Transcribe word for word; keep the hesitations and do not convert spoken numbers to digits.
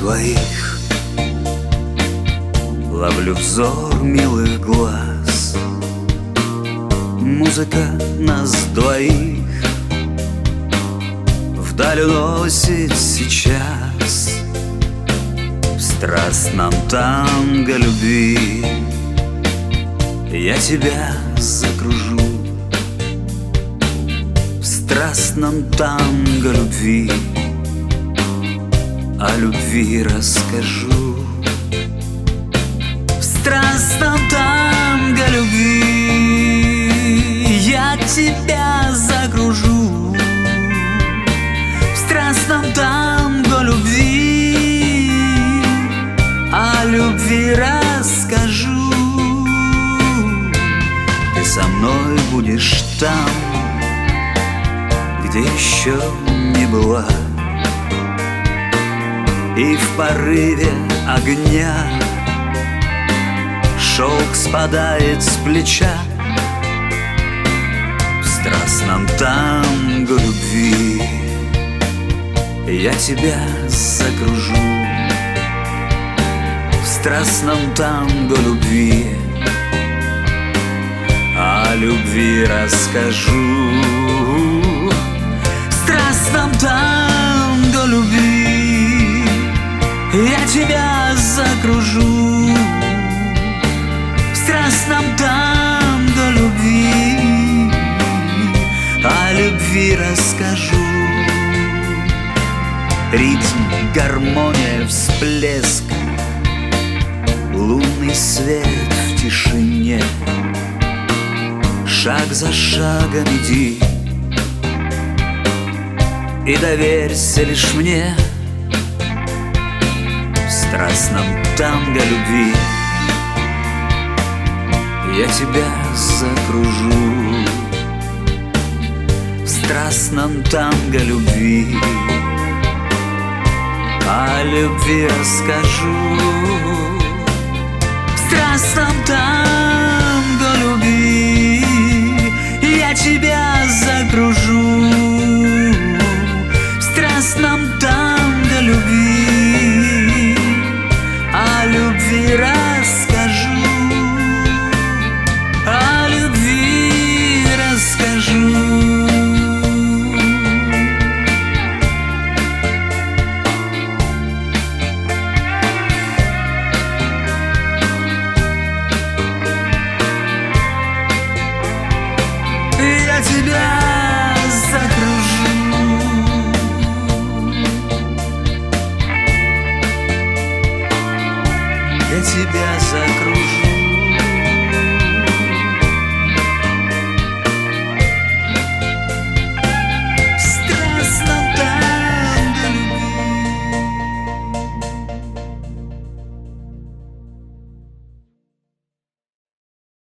твоих ловлю взор милых глаз. Музыка нас двоих вдаль уносит сейчас. В страстном танго любви я тебя закружу. В страстном танго любви о любви расскажу. В страстном танго любви я тебя закружу. В страстном танго любви о любви расскажу. Ты со мной будешь там, где еще не была, и в порыве огня шелк спадает с плеча. В страстном танго любви я тебя закружу. В страстном танго любви о любви расскажу. В страстном танго любви я тебя закружу. В страстном танго любви о любви расскажу. Ритм, гармония, всплеск, лунный свет в тишине. Шаг за шагом иди и доверься лишь мне. В страстном танго любви я тебя закружу. В страстном танго любви о любви расскажу. В страстном танго любви я тебя закружу. В страстном танго любви о любви расскажу. О любви расскажу. Я тебя